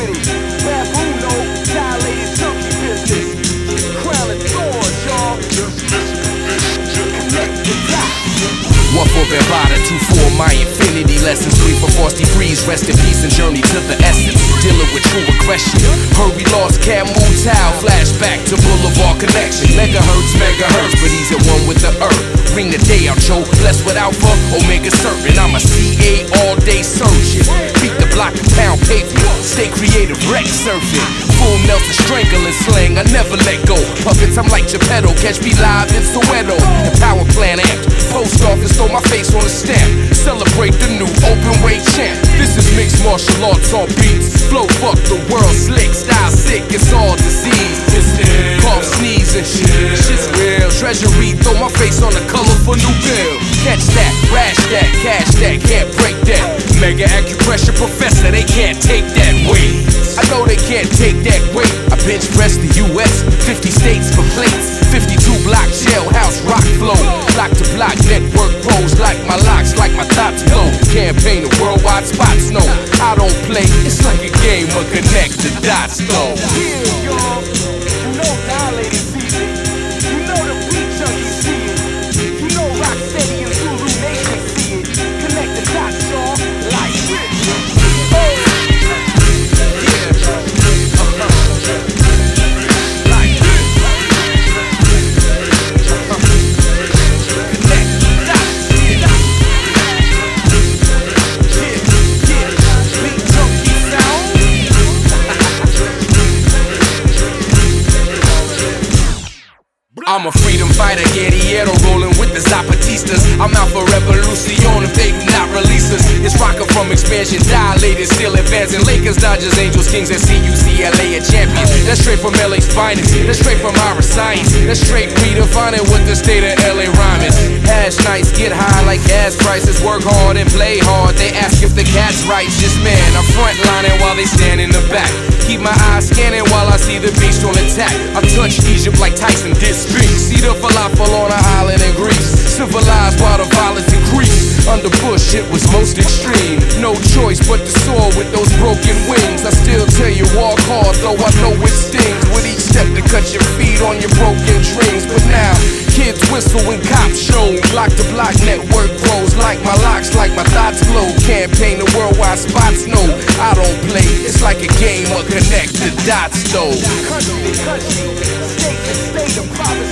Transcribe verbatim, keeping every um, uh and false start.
with it. Babuno, dilated junkie business. Crown of thorns, y'all. Connect the dots. One for Bambada, two for my infinity lessons, three for Frosty Breeze, rest in peace and journey to the essence. Dealing with true aggression. Hurry lost Camu Tao, flashback to Boulevard Connection. Megahertz, megahertz, but he's at one with the earth. Ring the day out, Joe. Blessed with Alpha, Omega certain. I'm a C A all day surgeon. Beat the block and pound pavement. Stay creative, wreck surfing. Full Nelson strangling slang, I never let go. Puppets, I'm like Geppetto. Catch me live in Soweto. The power plant amped. Post office, throw my face on a stamp. Celebrate the new open weight champ. This is mixed martial arts on beats. Flow fuck the world slick. Style sick, it's all disease. Cough, sneeze and shit. Shit's real. Treasury, throw my face on a colorful new bill. Catch that, rash that, cash that, can't break that. Mega acupressure professor, they can't take that weight. I know they can't take that weight. I bench press the U S, fifty states for plates. fifty-two block jailhouse rock flow. Block to block network pros, like my locks, like my thoughts glow. Campaign the worldwide spots, no, I don't play. It's like a game of connect the dots though. Yeah, y'all. You know dilated season. You know the beat junkies see it. You know Rocksteady and Zulu Nation see it. Connect the dots, y'all. Like this. I'm a freedom fighter, guerrillero, rolling with the Zapatistas. I'm out for revolution, if they do not release us. It's rockin' from expansion, dilated, still advancing. Lakers, Dodgers, Angels, Kings, and C U C L A are champions. That's straight from L A's finest. That's straight from our science. That's straight redefining what the state of L A rhyme is. Hash nights, get high like gas prices. Work hard and play hard. They ask if the cat's righteous. Man, I'm frontlining while they stand in the back. Keep my eyes scanning while I see the beast on attack. I touch Egypt like Tyson did street. See the falafel on an island in Greece. Civilized while the violence increased. Under Bush it was most extreme. No choice but to soar with those broken wings. I still tell you walk hard though I know it stings. With each step to cut your feet on your broken dreams. But now kids whistle when cops show. Block to block network grows. Like my locks, like my thoughts glow. Campaign the worldwide spots, no, I don't play. It's like a game of connect the dots though. Country to country, state to state, of province